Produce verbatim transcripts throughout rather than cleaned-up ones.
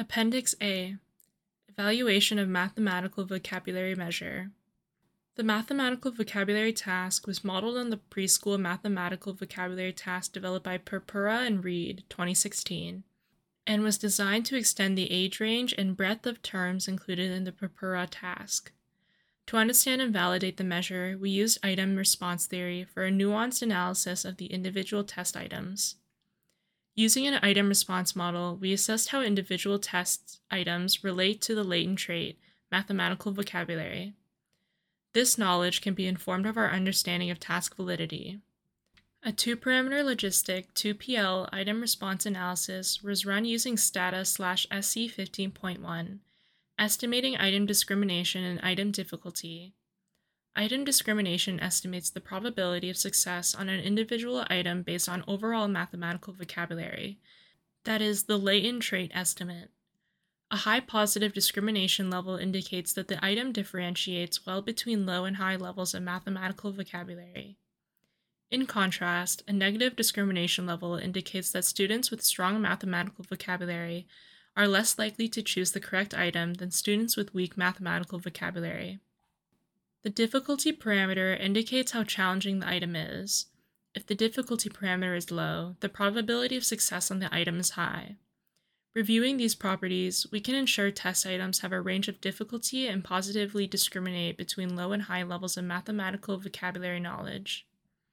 Appendix A. Evaluation of Mathematical Vocabulary Measure. The mathematical vocabulary task was modeled on the preschool mathematical vocabulary task developed by Purpura and Reed, twenty sixteen, and was designed to extend the age range and breadth of terms included in the Purpura task. To understand and validate the measure, we used item response theory for a nuanced analysis of the individual test items. Using an item response model, we assessed how individual test items relate to the latent trait, mathematical vocabulary. This knowledge can be informed of our understanding of task validity. A two-parameter logistic two P L item response analysis was run using Stata slash S C fifteen point one, estimating item discrimination and item difficulty. Item discrimination estimates the probability of success on an individual item based on overall mathematical vocabulary, that is, the latent trait estimate. A high positive discrimination level indicates that the item differentiates well between low and high levels of mathematical vocabulary. In contrast, a negative discrimination level indicates that students with strong mathematical vocabulary are less likely to choose the correct item than students with weak mathematical vocabulary. The difficulty parameter indicates how challenging the item is. If the difficulty parameter is low, the probability of success on the item is high. Reviewing these properties, we can ensure test items have a range of difficulty and positively discriminate between low and high levels of mathematical vocabulary knowledge.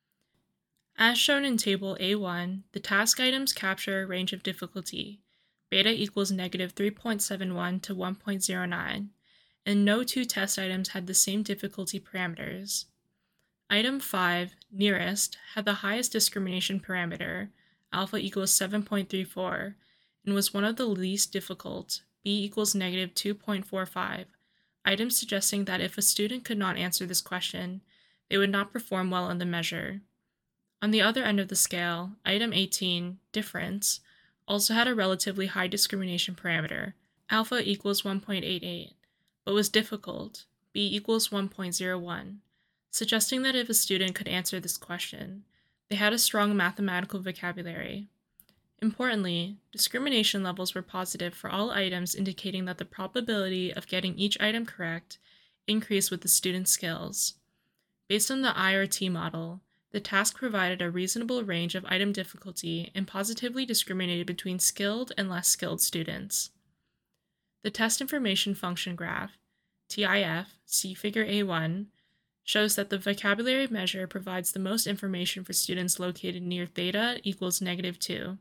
As shown in Table A one, the task items capture a range of difficulty, beta equals negative three point seven one to one point zero nine, and no two test items had the same difficulty parameters. Item five, nearest, had the highest discrimination parameter, alpha equals seven point three four, and was one of the least difficult, b equals negative two point four five, items suggesting that if a student could not answer this question, they would not perform well on the measure. On the other end of the scale, item eighteen, difference, also had a relatively high discrimination parameter, alpha equals one point eight eight, but was difficult, b equals one point zero one, suggesting that if a student could answer this question, they had a strong mathematical vocabulary. Importantly, discrimination levels were positive for all items, indicating that the probability of getting each item correct increased with the student's skills. Based on the I R T model, the task provided a reasonable range of item difficulty and positively discriminated between skilled and less skilled students. The test information function graph, T I F, see Figure A one, shows that the vocabulary measure provides the most information for students located near theta equals negative two,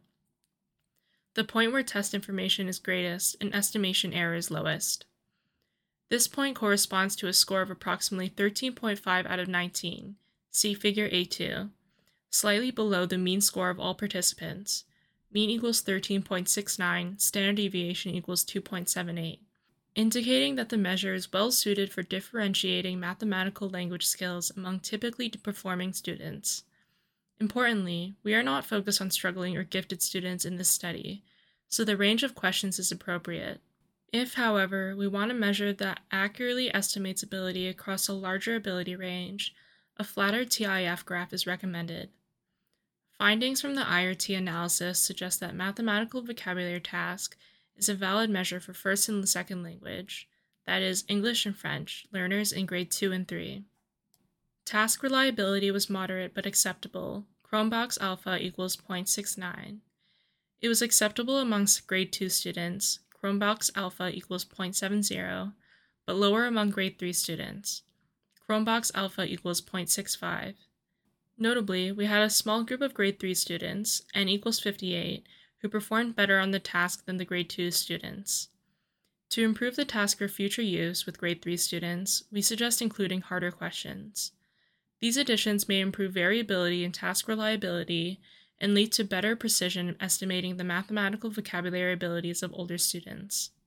the point where test information is greatest and estimation error is lowest. This point corresponds to a score of approximately thirteen point five out of nineteen, see Figure A two, slightly below the mean score of all participants. Mean equals thirteen point six nine, standard deviation equals two point seven eight, indicating that the measure is well suited for differentiating mathematical language skills among typically performing students. Importantly, we are not focused on struggling or gifted students in this study, so the range of questions is appropriate. If, however, we want a measure that accurately estimates ability across a larger ability range, a flatter T I F graph is recommended. Findings from the I R T analysis suggest that mathematical vocabulary task is a valid measure for first and second language, that is, English and French, learners in grade two and three. Task reliability was moderate but acceptable. Chromebox alpha equals zero point six nine. It was acceptable amongst grade two students. Chromebox alpha equals zero point seven zero, but lower among grade three students. Chromebox alpha equals zero point six five. Notably, we had a small group of grade three students, n equals fifty-eight, who performed better on the task than the grade two students. To improve the task for future use with grade three students, we suggest including harder questions. These additions may improve variability in task reliability and lead to better precision in estimating the mathematical vocabulary abilities of older students.